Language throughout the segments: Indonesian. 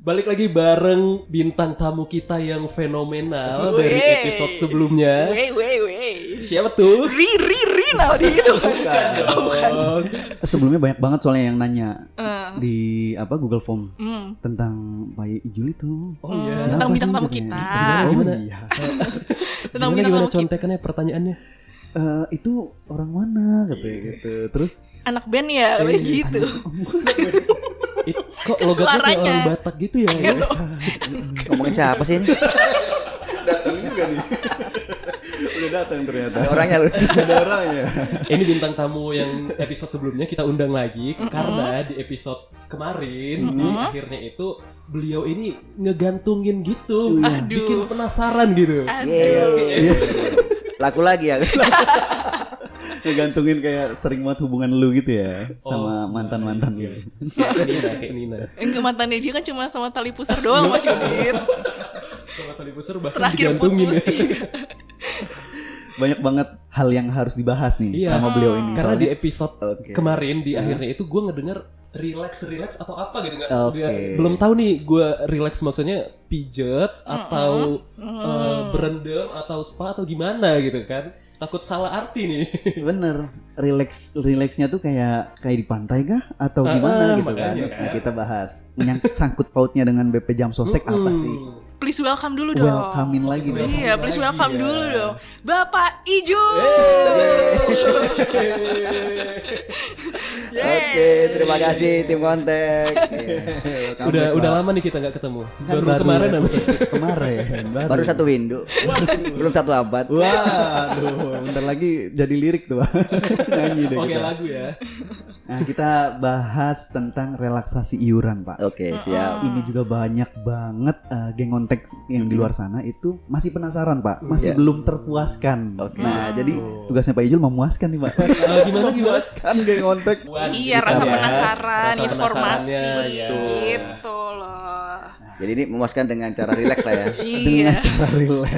Balik lagi bareng bintang tamu kita yang fenomenal dari episode sebelumnya. Siapa tuh? Rina itu. Bukan. Sebelumnya banyak banget soalnya yang nanya di Google Form tentang Pak Ijul itu. Oh iya. Tentang bintang tamu katanya? kita. Gimana? Iya. Tentang Gimana bintang tamu kita. contekannya pertanyaannya? Itu orang mana katanya gitu. Terus Anak band ya, kayak gitu. Kok logatnya kayak Suaranya. orang Batak gitu ya? Ngomongin siapa sih ini? datang juga nih. Udah datang ternyata. Ada orangnya lu. Ada orangnya. Ini bintang tamu yang episode sebelumnya kita undang lagi karena di episode kemarin akhirnya itu beliau ini ngegantungin gitu, Aduh. bikin penasaran gitu. Laku lagi ya. Ngegantungin kayak sering banget hubungan lu gitu ya sama Oh, mantan-mantan iya. gitu. Kayak Nina. Enggak, mantannya dia kan cuma sama tali pusar doang Mas Yudit. Sama tali pusar bahkan Terakhir digantungin putus. ya. Banyak banget hal yang harus dibahas nih Iya. sama beliau ini. Karena di Soalnya- episode Oke. kemarin di akhirnya itu gue ngedenger relax atau apa gitu nggak? Oke. Belum tahu nih gue relax maksudnya pijet atau berendam atau spa atau gimana gitu kan? Takut salah arti nih. Bener, relaxnya tuh kayak di pantai kah atau gimana gitu kan? makanya kan. Nah, kita bahas sangkut pautnya dengan BP Jam Sostek apa sih? Please welcome dulu dong. Welcome-in lagi dong. Iya, please lagi welcome ya. dulu dong. Bapak Ijul. Oke, terima kasih tim kontak. Udah lama nih kita nggak ketemu. Kan Baru kemarin ya. apa? Kemarin Baru satu window. Belum satu abad. Waduh, bentar lagi jadi lirik tuh. Nyanyi deh Oke kita. lagu ya. Nah, kita bahas tentang relaksasi iuran, Pak. Oke, siap. Ini juga banyak banget geng kontak yang di luar sana itu masih penasaran, Pak. Masih Iya. belum terpuaskan. Oke. Nah, jadi tugasnya Pak Ijul memuaskan nih, Pak. Gimana? Memuaskan geng kontak. Iya, rasa Kita bahas penasaran, rasa informasi penasarannya, ya. gitu loh. Jadi ini memuaskan dengan cara rileks lah ya. Dengan Iya. cara relax.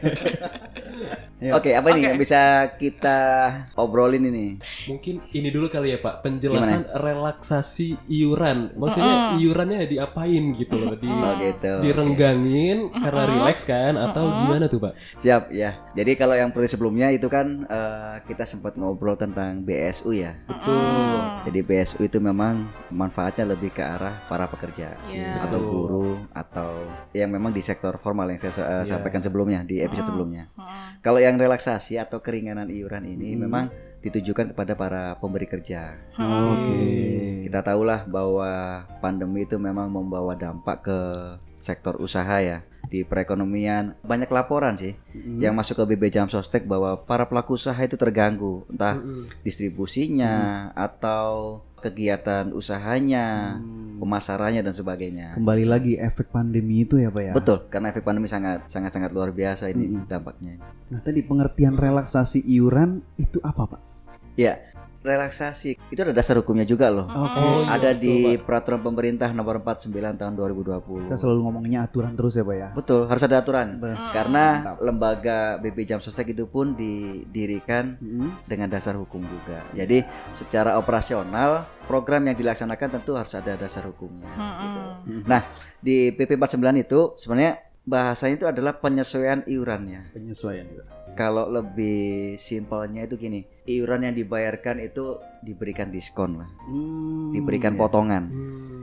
Yuk. Oke, apa ini yang bisa kita obrolin ini? Mungkin ini dulu kali ya Pak, penjelasan relaksasi iuran. Maksudnya iurannya diapain gitu loh, Oh, gitu. direnggangin karena relax kan atau gimana tuh Pak? Siap ya. Jadi kalau yang seperti sebelumnya itu kan kita sempat ngobrol tentang BSU ya. Betul. Jadi BSU itu memang manfaatnya lebih ke arah para pekerja Iya. atau guru atau yang memang di sektor formal yang saya sampaikan sebelumnya di episode sebelumnya. Kalau yang relaksasi atau keringanan iuran ini memang ditujukan kepada para pemberi kerja. Oke. Kita tahulah bahwa pandemi itu memang membawa dampak ke sektor usaha ya. Di perekonomian banyak laporan sih yang masuk ke BB Jam Sostek bahwa para pelaku usaha itu terganggu, entah distribusinya atau kegiatan usahanya, pemasarannya dan sebagainya. Kembali lagi efek pandemi itu ya, Pak ya. Betul, karena efek pandemi sangat luar biasa ini dampaknya. Nah, tadi pengertian relaksasi iuran itu apa, Pak? Ya, relaksasi itu ada dasar hukumnya juga loh. Oke. Ada di peraturan pemerintah nomor 49 tahun 2020. Kita selalu ngomongnya aturan terus ya, Pak ya. Betul, harus ada aturan. Bes. Karena Mantap. lembaga BP Jam Sostek itu pun didirikan dengan dasar hukum juga. Jadi secara operasional program yang dilaksanakan tentu harus ada dasar hukumnya. Gitu. Nah, di PP 49 itu sebenarnya bahasanya itu adalah penyesuaian iurannya. Penyesuaian juga. Kalau lebih simpelnya itu gini, iuran yang dibayarkan itu diberikan diskon lah, diberikan potongan.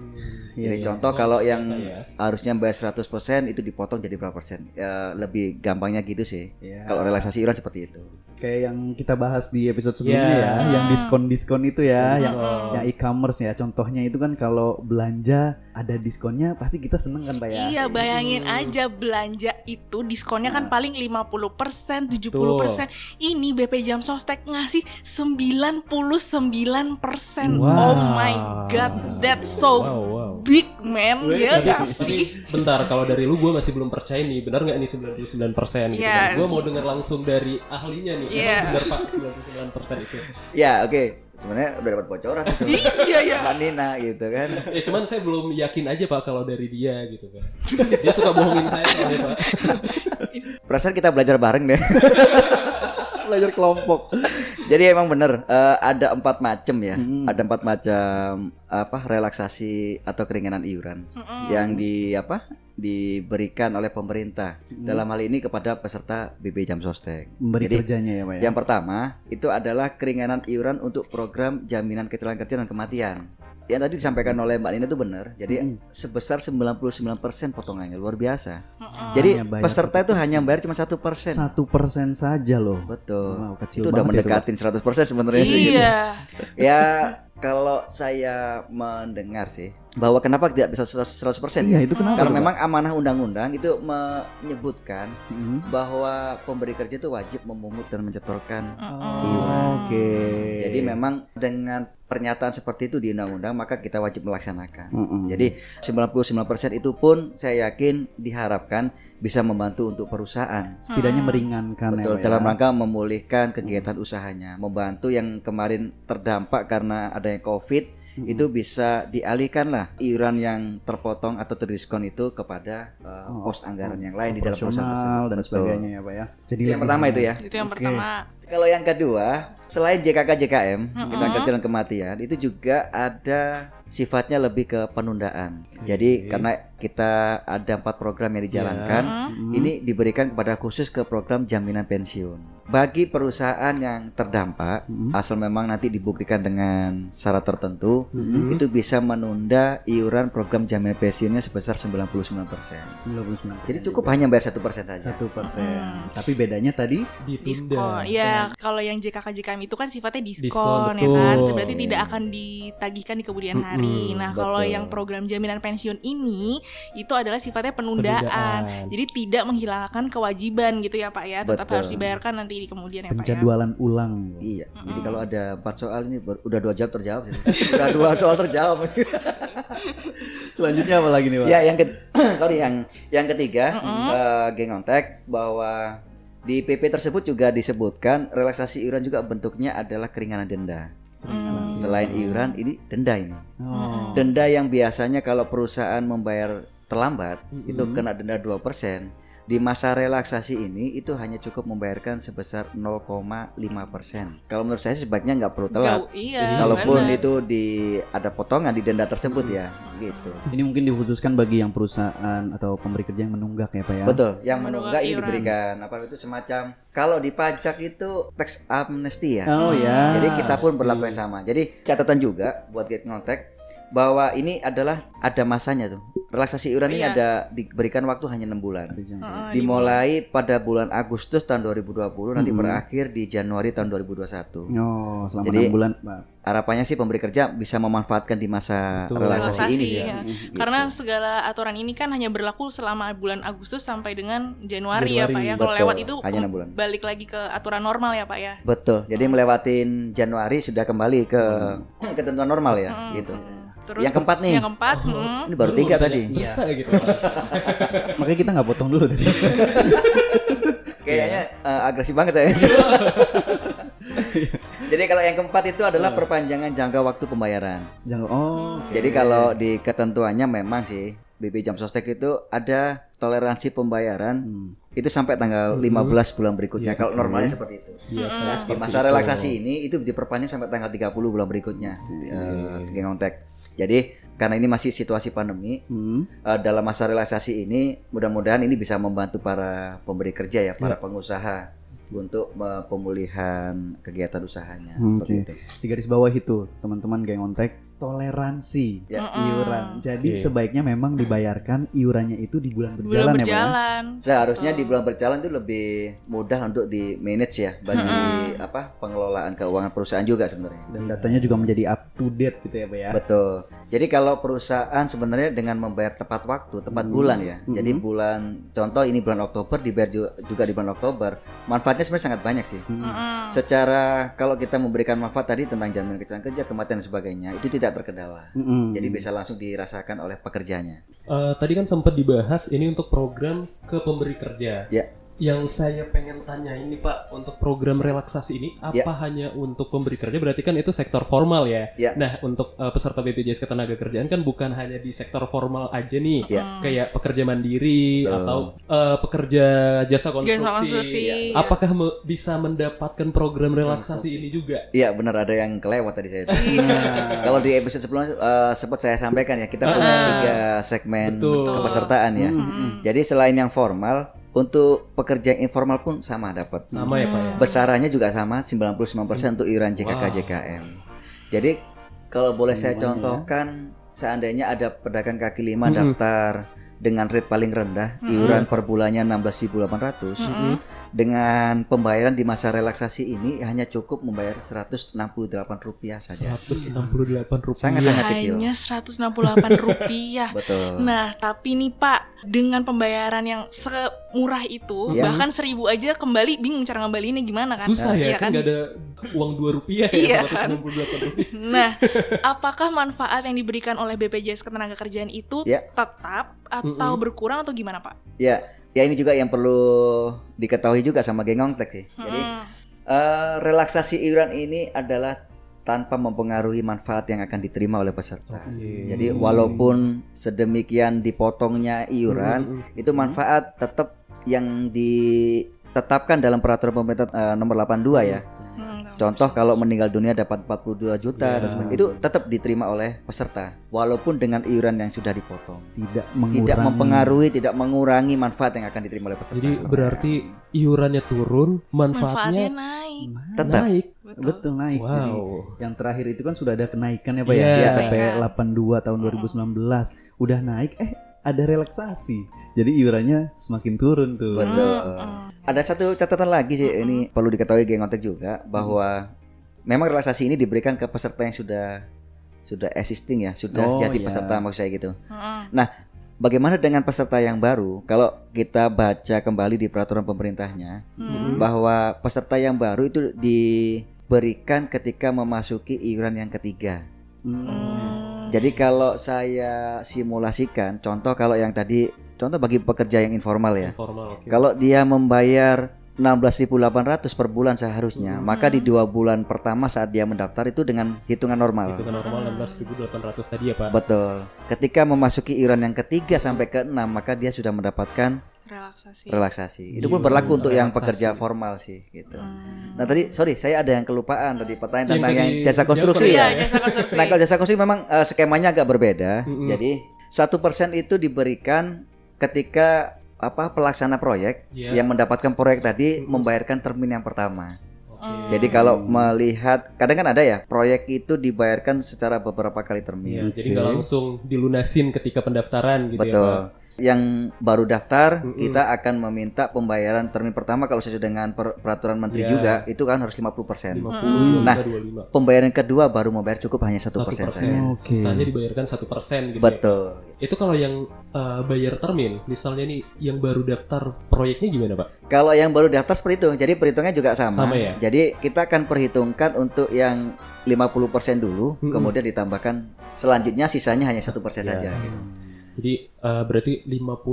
Jadi contoh kalau yang harusnya bayar 100% itu dipotong jadi berapa persen? Ya, lebih gampangnya gitu sih. Iya. Kalau relaksasi iuran seperti itu. Kayak yang kita bahas di episode sebelumnya Ya. yang diskon itu ya, yang e-commerce ya. Contohnya itu kan kalau belanja ada diskonnya pasti kita seneng kan, Pak ya. Iya, bayangin aja belanja itu diskonnya kan paling 50%, 70%. Ini BP Jam Sostek ngasih 99%. Wow. Oh my god, that's so Wow. big man. Ya gak sih? Tapi bentar, kalau dari lu gue masih belum percaya nih, benar nggak nih 99% gitu Iya. kan? Gue mau dengar langsung dari ahlinya nih, Iya. emang benar Pak 99% itu? Ya, oke. Sebenarnya udah dapat bocoran itu. Iya, ya. Mbak Nina gitu kan. Ya cuman saya belum yakin aja Pak kalau dari dia gitu kan. Dia suka bohongin saya soalnya Pak. Perasaan kita belajar bareng deh. Belajar kelompok. Jadi emang bener ada 4 macam ya. Ada 4 macam relaksasi atau keringanan iuran yang diberikan oleh pemerintah dalam hal ini kepada peserta BB Jam Sostek. Memberi Jadi, kerjanya ya Pak ya. yang pertama itu adalah keringanan iuran untuk program jaminan kecelakaan kerja dan kematian. Yang tadi disampaikan oleh Mbak Nina itu benar. Jadi sebesar 99% potongannya, luar biasa. Jadi Hanya bayar peserta itu 1%. hanya bayar cuma 1%. 1% saja loh. Betul. Wow, kecil Itu udah banget mendekatin 100% sebenarnya. Iya. Ya kalau saya mendengar sih bahwa kenapa tidak bisa 100% Iya, ya? itu kenapa? Karena tuh, memang amanah undang-undang itu menyebutkan Pak? bahwa pemberi kerja itu wajib memungut dan menyetorkan Oh, iuran. oke. Jadi memang dengan pernyataan seperti itu di undang-undang maka kita wajib melaksanakan. Mm-mm. Jadi 99% itu pun saya yakin diharapkan bisa membantu untuk perusahaan. setidaknya meringankan Betul, ya, Pak, dalam ya. rangka memulihkan kegiatan usahanya, membantu yang kemarin terdampak karena adanya COVID itu bisa dialihkan lah iuran yang terpotong atau terdiskon itu kepada pos anggaran yang lain di dalam perusahaan tersebut. Operasional dan Betul. sebagainya ya Pak ya. Jadi Itu yang lebih pertama itu ya. Itu yang Oke. pertama. Kalau yang kedua, selain JKK JKM, kecelakaan kerja dan kematian, itu juga ada sifatnya lebih ke penundaan. Jadi karena kita ada 4 program yang dijalankan, ini diberikan kepada khusus ke program jaminan pensiun. Bagi perusahaan yang terdampak, asal memang nanti dibuktikan dengan syarat tertentu, itu bisa menunda iuran program jaminan pensiunnya sebesar 99%. 99%. Jadi cukup hanya bayar 1% saja. 1%. Tapi bedanya tadi Diskon. Ya, kalau yang JKK JKM itu kan sifatnya diskon, Diskon, ya kan. betul. Berarti tidak akan ditagihkan di kemudian hari. Nah, kalau betul. yang program jaminan pensiun ini itu adalah sifatnya penundaan. Penundaan. Jadi tidak menghilangkan kewajiban gitu ya, Pak ya. Tetap Betul. harus dibayarkan nanti di kemudian ya, Pak ya. penjadwalan ulang. Iya, jadi kalau ada 4 soal ini udah 2 jawab terjawab sih. Udah 2 soal terjawab. Selanjutnya apa lagi nih Pak? Ya, yang ketiga, geng ontek bahwa di PP tersebut juga disebutkan relaksasi iuran juga bentuknya adalah keringanan denda. Selain iuran, ini denda ini. Oh. Denda yang biasanya kalau perusahaan membayar terlambat itu kena denda 2%. Di masa relaksasi ini itu hanya cukup membayarkan sebesar 0,5%. Kalau menurut saya sebaiknya nggak perlu telat. Iya. Kalaupun benar. itu ada potongan di denda tersebut ya, gitu. Ini mungkin dikhususkan bagi yang perusahaan atau pemberi kerja yang menunggak ya Pak ya. Betul. Yang Menunggak menunggak ini iuran. diberikan itu semacam kalau di pajak itu tax amnesty ya. Oh ya. Jadi kita pun berlaku yang sama. Jadi catatan juga buat Get Ngontek bahwa ini adalah ada masanya tuh. Relaksasi iuran ini Iya. ada diberikan waktu hanya 6 bulan. Heeh, Dimulai pada bulan Agustus tahun 2020 nanti berakhir di Januari tahun 2021. Oh, selama Jadi, 6 bulan Pak. Harapannya sih pemberi kerja bisa memanfaatkan di masa relaksasi ini sih. ya. Gitu. Karena segala aturan ini kan hanya berlaku selama bulan Agustus sampai dengan Januari ya Pak ya. Kalau Betul, lewat itu hanya 6 bulan. balik lagi ke aturan normal ya Pak ya. Betul. Jadi melewatin Januari sudah kembali ke ketentuan normal ya, gitu. Terus Yang keempat nih. Yang keempat, Ini baru 3 tadi. Terus kayak gitu. Makanya kita nggak potong dulu tadi. Kayaknya agresif banget saya. Jadi kalau yang keempat itu adalah perpanjangan jangka waktu pembayaran. Jangan oke. Jadi kalau di ketentuannya memang sih BB Jam Sostek itu ada toleransi pembayaran itu sampai tanggal 15 bulan berikutnya. Kalau normalnya seperti itu. Biasa Di masa relaksasi ini itu diperpanjang sampai tanggal 30 bulan berikutnya. Geng ontek. Jadi karena ini masih situasi pandemi, dalam masa relaksasi ini mudah-mudahan ini bisa membantu para pemberi kerja ya, para pengusaha untuk pemulihan kegiatan usahanya. Seperti itu. Di garis bawah itu teman-teman geng ontek, toleransi iuran. Jadi sebaiknya memang dibayarkan iurannya itu di bulan berjalan, ya Pak ya. Seharusnya di bulan berjalan itu lebih mudah untuk di manage ya bagi pengelolaan keuangan perusahaan juga sebenarnya. Dan datanya juga menjadi up to date gitu ya Pak ya. Betul. Jadi kalau perusahaan sebenarnya dengan membayar tepat waktu, tepat bulan ya. Jadi bulan contoh ini bulan Oktober dibayar juga di bulan Oktober. Manfaatnya sebenarnya sangat banyak sih. Secara kalau kita memberikan manfaat tadi tentang jaminan kecelakaan kerja, kematian dan sebagainya itu tidak terkendala. Jadi bisa langsung dirasakan oleh pekerjanya. Tadi kan sempat dibahas ini untuk program ke pemberi kerja. Ya. Yang saya pengen tanya ini Pak, untuk program relaksasi ini apa hanya untuk pemberi kerja? Berarti kan itu sektor formal ya. Nah, untuk peserta BPJS Ketenagakerjaan kan bukan hanya di sektor formal aja nih, kayak pekerja mandiri atau pekerja jasa konstruksi. Apakah bisa mendapatkan program relaksasi ini juga? Iya, benar, ada yang kelewat tadi saya. Kalau di episode sebelumnya sempat saya sampaikan ya, kita punya 3 segmen kepesertaan ya. Jadi selain yang formal, untuk pekerja yang informal pun sama dapat. Sama ya Pak ya? Besarannya juga sama, 99% untuk iuran JKK JKM. Jadi kalau boleh saya contohkan, seandainya ada pedagang kaki lima daftar dengan rate paling rendah, iuran per bulannya 16.800, dengan pembayaran di masa relaksasi ini hanya cukup membayar Rp168 saja. Rp168. Sangat-sangat kecil. Hanya Rp168. Betul. Nah, tapi nih Pak, dengan pembayaran yang semurah itu, bahkan 1.000 aja kembali, bingung cara ngembaliinnya gimana kan? Susah ya, kan nggak ada uang Rp2 ya, Rp168. Nah, apakah manfaat yang diberikan oleh BPJS Ketenagakerjaan itu tetap atau berkurang atau gimana Pak? Ya ini juga yang perlu diketahui juga sama geng Ontek sih. Jadi relaksasi iuran ini adalah tanpa mempengaruhi manfaat yang akan diterima oleh peserta. Jadi walaupun sedemikian dipotongnya iuran, itu manfaat tetap yang ditetapkan dalam peraturan pemerintah nomor 82 ya. Contoh kalau meninggal dunia dapat 42 juta dan sebagainya, itu tetap diterima oleh peserta walaupun dengan iuran yang sudah dipotong. Tidak mempengaruhi, tidak mengurangi manfaat yang akan diterima oleh peserta. Jadi berarti iurannya turun, manfaatnya naik. Tetap naik. Betul naik. Wow. Jadi yang terakhir itu kan sudah ada kenaikan ya Pak ya. PP 82 tahun 2019 udah naik, ada relaksasi. Jadi iurannya semakin turun tuh. Betul. Ada satu catatan lagi sih, ini perlu diketahui geng Ontek juga, bahwa memang relaksasi ini diberikan ke peserta yang sudah existing ya, sudah jadi peserta maksud saya gitu. Nah, bagaimana dengan peserta yang baru? Kalau kita baca kembali di peraturan pemerintahnya, bahwa peserta yang baru itu diberikan ketika memasuki iuran yang ketiga. Jadi kalau saya simulasikan, contoh kalau yang tadi, contoh bagi pekerja yang informal ya. Kalau dia membayar 16.800 per bulan seharusnya, maka di 2 bulan pertama saat dia mendaftar itu dengan hitungan normal. Hitungan normal 16.800 tadi ya Pak. Betul. Ketika memasuki iuran yang ketiga sampai ke-6, maka dia sudah mendapatkan relaksasi. Itu pun berlaku untuk yang pekerja formal sih gitu. Nah tadi saya ada yang kelupaan tadi pertanyaan tentang yang jasa konstruksi ya. Nah kalau jasa konstruksi memang skemanya agak berbeda. Jadi 1% itu diberikan ketika pelaksana proyek yang mendapatkan proyek tadi membayarkan termin yang pertama. Jadi kalau melihat, kadang kan ada ya proyek itu dibayarkan secara beberapa kali termin. Jadi nggak langsung dilunasin ketika pendaftaran gitu. Betul. Ya Pak. Yang baru daftar kita akan meminta pembayaran termin pertama kalau sesuai dengan peraturan menteri juga itu kan harus 50%. Nah, pembayaran kedua baru membayar cukup hanya 1% saja. Sisanya dibayarkan 1% gitu. Betul. Ya? Itu kalau yang bayar termin, misalnya nih yang baru daftar proyeknya gimana Pak? Kalau yang baru daftar seperti itu, jadi perhitungannya juga sama ya? Jadi kita akan perhitungkan untuk yang 50% dulu, kemudian ditambahkan selanjutnya sisanya hanya 1% saja. Gitu. Jadi berarti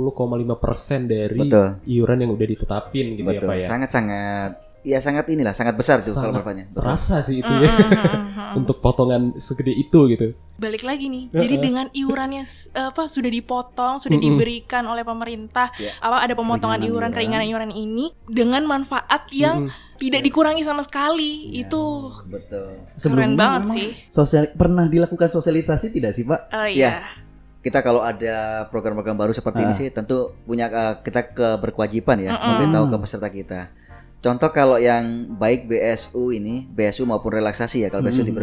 50,5% dari iuran yang udah ditetapin gitu. Betul. Ya Pak ya? Sangat besar tuh kalau manfaatnya. Terasa sih itu ya. Untuk potongan segede itu gitu. Balik lagi nih. Jadi dengan iurannya sudah dipotong, sudah diberikan oleh pemerintah, ada pemotongan keringanan iuran ini dengan manfaat yang tidak dikurangi sama sekali. Itu betul. Keren banget sih. Pernah dilakukan sosialisasi tidak sih Pak? Iya. Kita kalau ada program-program baru seperti ini sih tentu punya kita berkewajiban ya memberitahu ke peserta kita. Contoh kalau yang baik BSU maupun relaksasi ya, kalau BSU di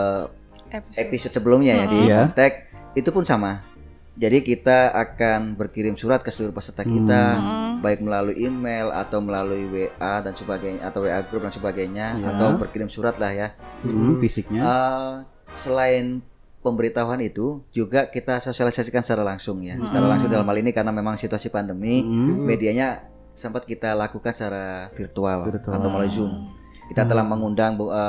episode sebelumnya ya di Ontek itu pun sama. Jadi kita akan berkirim surat ke seluruh peserta kita, baik melalui email atau melalui WA dan sebagainya, atau WA group dan sebagainya, atau berkirim surat lah ya. Fisiknya. Selain pemberitahuan itu juga kita sosialisasikan secara langsung ya. Secara langsung dalam hal ini karena memang situasi pandemi, medianya sempat kita lakukan secara virtual atau melalui Zoom. Kita telah mengundang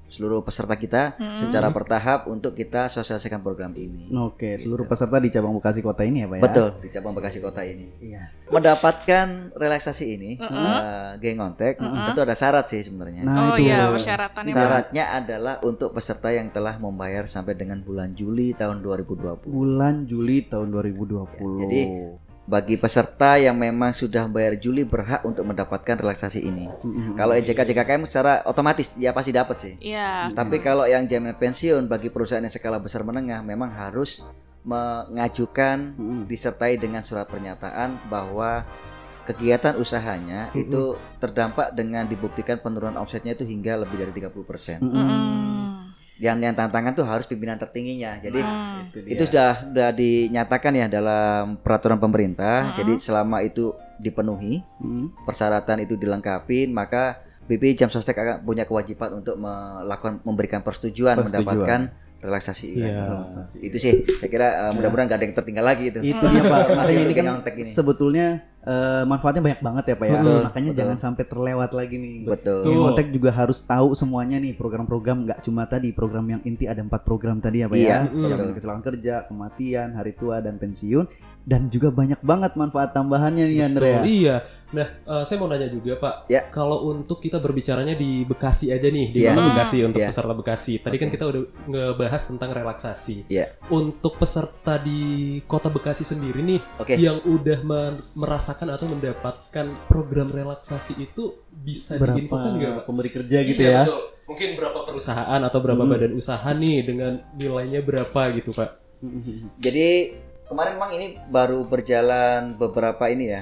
seluruh peserta kita secara bertahap untuk kita sosialisasikan program ini. Oke, seluruh peserta di cabang Bekasi Kota ini ya Pak ya? Betul, di cabang Bekasi Kota ini. Iya. Mendapatkan relaksasi ini, geng ngontek, tentu ada syarat sih sebenarnya. Nah, itu. Iya, persyaratannya. Syaratnya adalah untuk peserta yang telah membayar sampai dengan bulan Juli tahun 2020. Bulan Juli tahun 2020. Ya, jadi bagi peserta yang memang sudah bayar Juli berhak untuk mendapatkan relaksasi ini. Kalau EJK JKKM secara otomatis ya pasti dapat sih. Iya. Tapi kalau yang jaminan pensiun bagi perusahaan yang skala besar menengah memang harus mengajukan disertai dengan surat pernyataan bahwa kegiatan usahanya itu terdampak dengan dibuktikan penurunan omsetnya itu hingga lebih dari 30%. Yang tantangan tuh harus pimpinan tertingginya. Jadi itu sudah dinyatakan ya dalam peraturan pemerintah. Jadi selama itu dipenuhi, persyaratan itu dilengkapi, maka BPI Jamsostek akan punya kewajiban untuk memberikan persetujuan mendapatkan relaksasi. Itu sih saya kira mudah-mudahan gak ada yang tertinggal lagi itu. Itu dia Pak. Ini kan sebetulnya manfaatnya banyak banget ya Pak ya. Makanya jangan sampai terlewat lagi nih. Betul. Ngontek juga harus tahu semuanya nih program-program, nggak cuma tadi program yang inti ada 4 program tadi ya Pak ya. Jaminan kecelakaan kerja, kematian, hari tua dan pensiun, dan juga banyak banget manfaat tambahannya nih Andrea. Iya. Nah, saya mau nanya juga Pak. Kalau untuk kita berbicaranya di Bekasi aja nih, di Kota Bekasi untuk peserta Bekasi. Tadi kan kita udah ngebahas tentang relaksasi. Untuk peserta di Kota Bekasi sendiri nih, yang udah merasakan atau mendapatkan program relaksasi itu bisa diinfokan nggak Pak? Pemberi kerja gitu ya? Betul. Mungkin berapa perusahaan atau berapa badan usaha nih dengan nilainya berapa gitu Pak? Jadi kemarin memang ini baru berjalan beberapa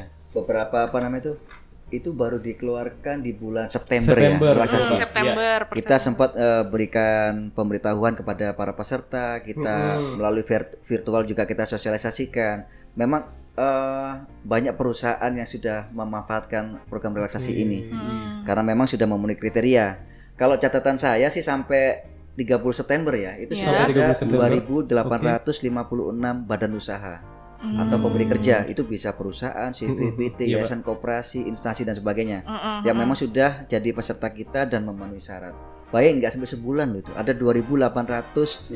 itu baru dikeluarkan di bulan September. September. Kita sempat berikan pemberitahuan kepada para peserta, kita melalui virtual juga kita sosialisasikan. Memang banyak perusahaan yang sudah memanfaatkan program relaksasi ini karena memang sudah memenuhi kriteria. Kalau catatan saya sih sampai 30 September ya, itu sudah ada 2.856 badan usaha atau pemberi kerja, itu bisa perusahaan, CVBT, yayasan koperasi, instansi dan sebagainya yang memang sudah jadi peserta kita dan memenuhi syarat. Bayangin nggak sampai sebulan loh itu ada 2.856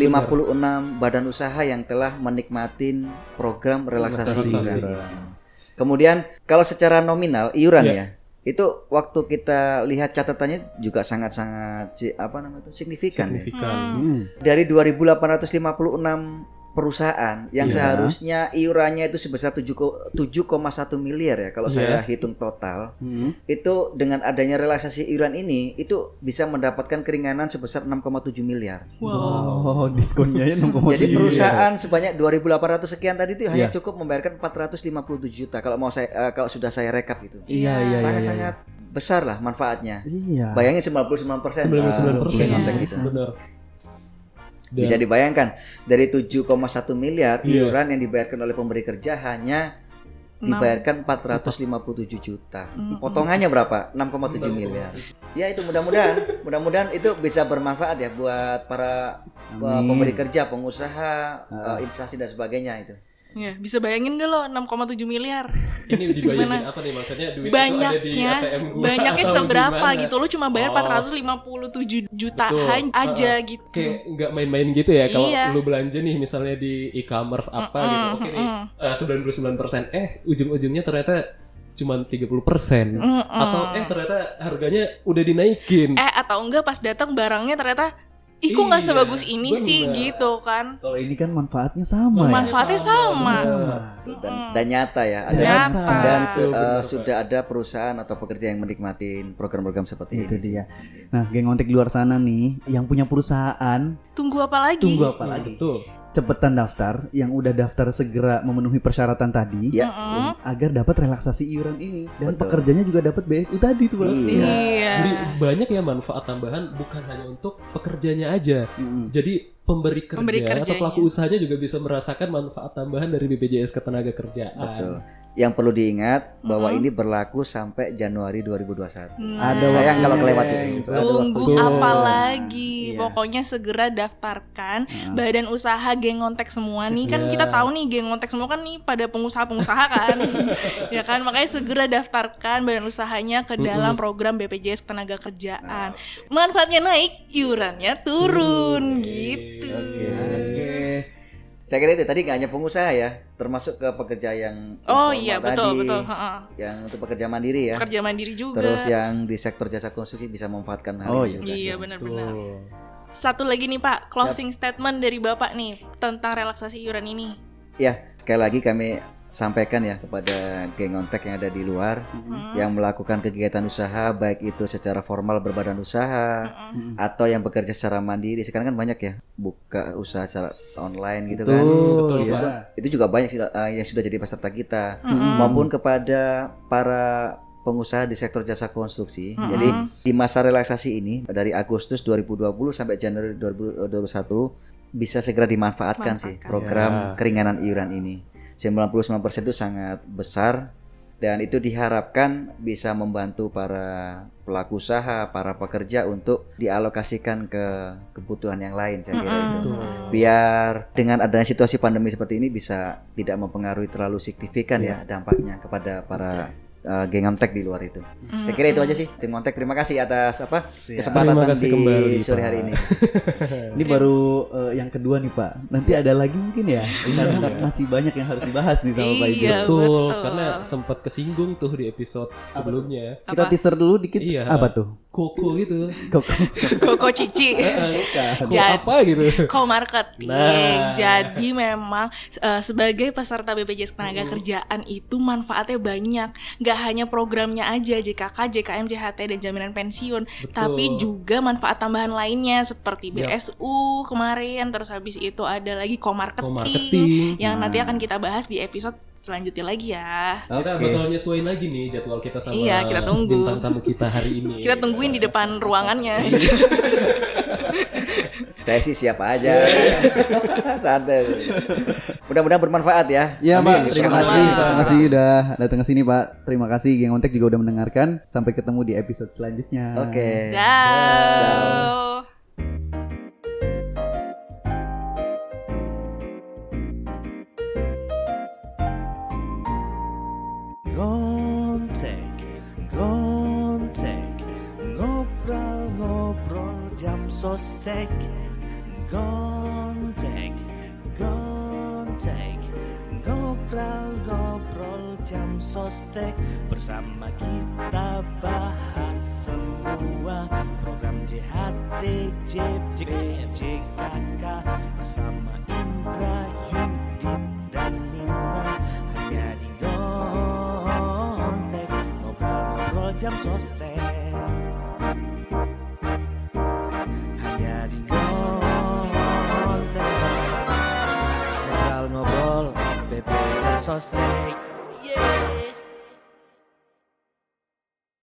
badan usaha yang telah menikmatin program relaksasi iuran. Kemudian kalau secara nominal iuran ya, itu waktu kita lihat catatannya juga sangat-sangat signifikan. Dari 2.856 perusahaan yang seharusnya iurannya itu sebesar 7,1 miliar ya kalau saya hitung total, itu dengan adanya relaksasi iuran ini itu bisa mendapatkan keringanan sebesar 6,7 miliar. Wow, diskonnya ya 6,7. Jadi perusahaan sebanyak 2.800 sekian tadi itu hanya cukup membayarkan 457 juta kalau kalau sudah saya rekap itu. Sangat-sangat besar lah manfaatnya. Bayangin 99%. 99% gitu. Benar. Bisa dibayangkan dari 7,1 miliar iuran yang dibayarkan oleh pemberi kerja hanya dibayarkan 457 juta. Potongannya berapa? 6,7 miliar. Ya itu mudah-mudahan itu bisa bermanfaat ya buat para pemberi kerja, pengusaha, instansi dan sebagainya itu. Ya, bisa bayangin gak lo 6,7 miliar. Ini dibayangin apa nih maksudnya duit banyaknya, itu ada di ATM gua. Banyaknya seberapa gitu. Lo cuma bayar 457 jutaan aja gitu. Kayak nggak main-main gitu ya kalau lo belanja nih misalnya di e-commerce apa gitu. Oke nih 99%. Ujung-ujungnya ternyata cuma 30%. Atau ternyata harganya udah dinaikin. Atau enggak pas datang barangnya ternyata kok nggak sebagus ini sih gitu kan. Kalau ini kan manfaatnya sama. Manfaatnya sama. Dan nyata ya. Sudah ada perusahaan atau pekerja yang menikmati program-program seperti itu ini. Dia. Nah, geng ngontek di luar sana nih, yang punya perusahaan, tunggu apa lagi? Betul. Cepetan daftar, yang udah daftar segera memenuhi persyaratan tadi agar dapat relaksasi iuran ini dan pekerjanya juga dapat BSU tadi tuh Bang. Jadi banyak ya manfaat tambahan bukan hanya untuk pekerjanya aja. Jadi pemberi kerja atau pelaku usahanya juga bisa merasakan manfaat tambahan dari BPJS Ketenagakerjaan. Betul. yang perlu diingat bahwa ini berlaku sampai Januari 2021. Ada sayang kalau kelewat itu. Tunggu apa lagi? Pokoknya segera daftarkan badan usaha geng ngontek semua nih. Kan kita tahu nih geng ngontek semua kan nih pada pengusaha-pengusaha kan. Ya kan, makanya segera daftarkan badan usahanya ke dalam program BPJS Ketenagakerjaan. Manfaatnya naik, iurannya turun gitu. Oke. Saya kira itu tadi nggak hanya pengusaha ya, termasuk ke pekerja yang betul. Yang untuk pekerja mandiri ya. Pekerja mandiri juga. Terus yang di sektor jasa konstruksi bisa memanfaatkan hal ini. Iya benar-benar. Satu lagi nih Pak, closing statement dari Bapak nih tentang relaksasi iuran ini. Ya, sekali lagi kami sampaikan ya kepada geng ngontek yang ada di luar yang melakukan kegiatan usaha, baik itu secara formal berbadan usaha atau yang bekerja secara mandiri. Sekarang kan banyak ya buka usaha secara online gitu kan. Betul. Itu juga banyak yang sudah jadi peserta kita, maupun kepada para pengusaha di sektor jasa konstruksi. Jadi di masa relaksasi ini dari Agustus 2020 sampai Januari 2021 bisa segera dimanfaatkan sih program keringanan iuran ini. 99% itu sangat besar dan itu diharapkan bisa membantu para pelaku usaha, para pekerja untuk dialokasikan ke kebutuhan yang lain, saya kira itu. Biar dengan adanya situasi pandemi seperti ini bisa tidak mempengaruhi terlalu signifikan ya dampaknya kepada para geng ngontek di luar itu. Saya kira itu aja sih. Tim ngontek terima kasih atas kesempatan di kembali, sore hari ini. Ini baru yang kedua nih Pak. Nanti ada lagi mungkin ya. Karena masih banyak yang harus dibahas nih sama Pak Ibu. Betul. Karena sempat kesinggung tuh di episode sebelumnya. Kita teaser dulu dikit. Apa tuh? Koko gitu. Koko Cici. Apa gitu? Co-marketing. Jadi memang sebagai peserta BPJS Ketenagakerjaan itu manfaatnya banyak. Gak hanya programnya aja JKK, JKM, JHT dan jaminan pensiun, tapi juga manfaat tambahan lainnya seperti BSU kemarin. Terus habis itu ada lagi co-marketing yang nanti akan kita bahas di episode selanjutnya lagi ya. Kita betul nyesuaiin lagi nih jadwal kita sama kita tunggu bintang tamu kita hari ini. Kita tungguin di depan ruangannya. Saya sih siapa aja. Santai. Mudah-mudahan bermanfaat ya. Iya Pak, terima kasih udah datang ke sini Pak. Terima kasih geng ngontek juga udah mendengarkan. Sampai ketemu di episode selanjutnya. Oke. Ciao. Gontek, ngobrol jam sostek. Gontek, ngobrol jam sostek. Bersama kita bahas semua program JHT, JP, JKK. Bersama Indra, Yudit, dan Nina. Hanya di Gontek, ngobrol jam sostek. Hanya di Gontek, ngobrol BP jam sostek.